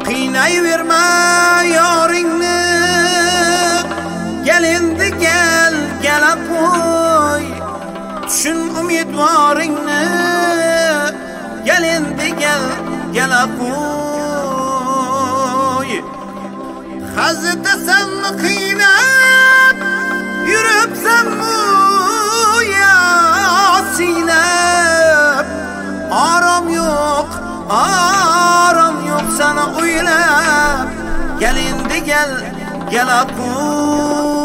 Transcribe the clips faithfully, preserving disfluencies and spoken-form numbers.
Qiynayverma yoringni, gel endi gel, gel qo'y. Tushun umidvoringni, gel endi gel, gel qo'y. Hazitasanmi qiynab yuribsanmi ya sinab, orom yo'q, orom yo'q sana o'ylab, gel endi gel, gel qo'y.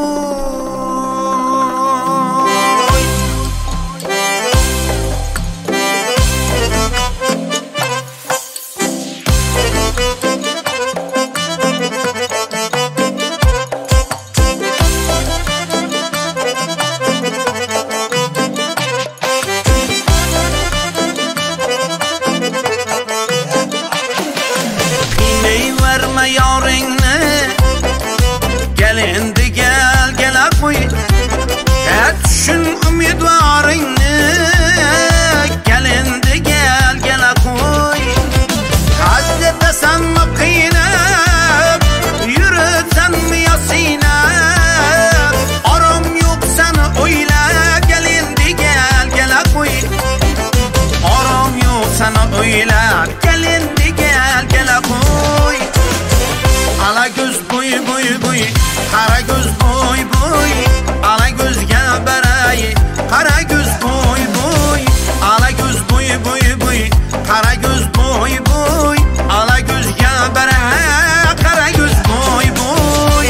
Qiynayverma yoringni, gel endi gel, gel qo'y. Tushun umidvoringni, gel endi gel, gel qo'y. Hazitasanmi qiynab yuribsanmi yo sinab, orom yo'q sana o'ylab, gel endi gel, gel qo'y. Orom yo'q sana o'ylab, gel endi gel, gel qo'y. Ala göz boy boy boy, qara göz boy boy, ala gözga baray, qara göz boy boy, ala göz boy boy boy, qara göz boy boy, ala gözga baray, qara göz boy boy.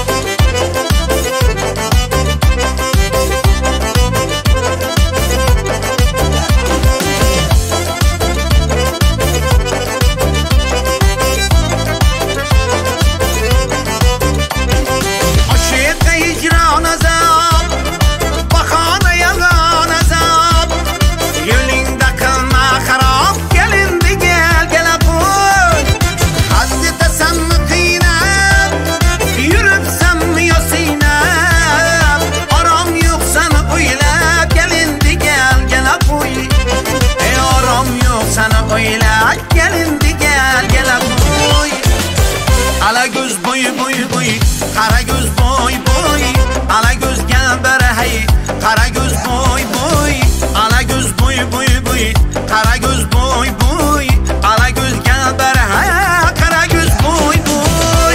Gel endi gel, gel qo'y. Ala göz boy boy boy, qara göz boy boy, ala gözga baray, qara göz boy boy, ala göz boy boy boy, qara göz boy boy, ala gözga baray, qara göz boy boy.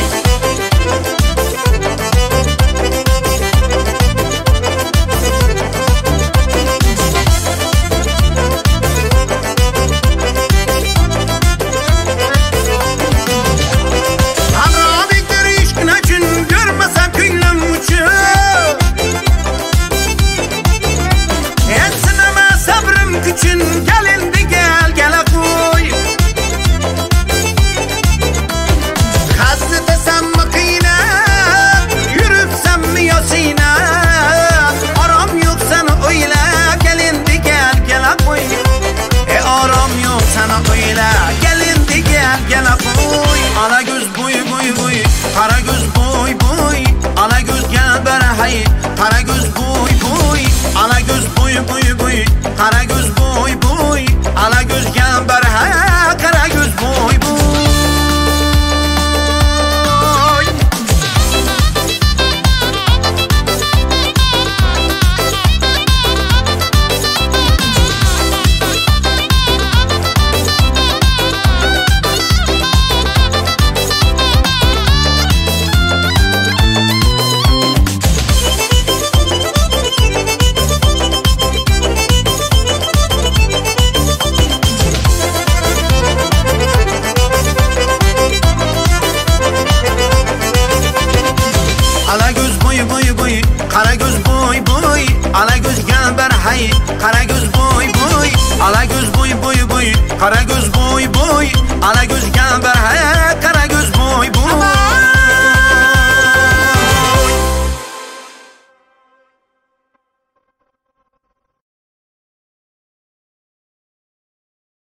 Gel endi gel, gel qo'y. Hazitasanmi qiynab yuribsanmi yo sinab, orom yo'q sana o'ylab, gel endi gel, gel qo'y. E orom yo'q sana o'ylab, gel endi gel, gel qo'y. Ala göz boy boy boy, qara göz boy boy, ala gözga baray, qara göz boy boy, ala göz boy boy boy, qara göz boy boy, ala gözga baray, qara göz boy boy. Ala göz boy boy boy, qara göz boy boy, ala gözga baray, qara göz boy boy, ala göz boy boy boy, qara göz boy boy, ala gözga baray,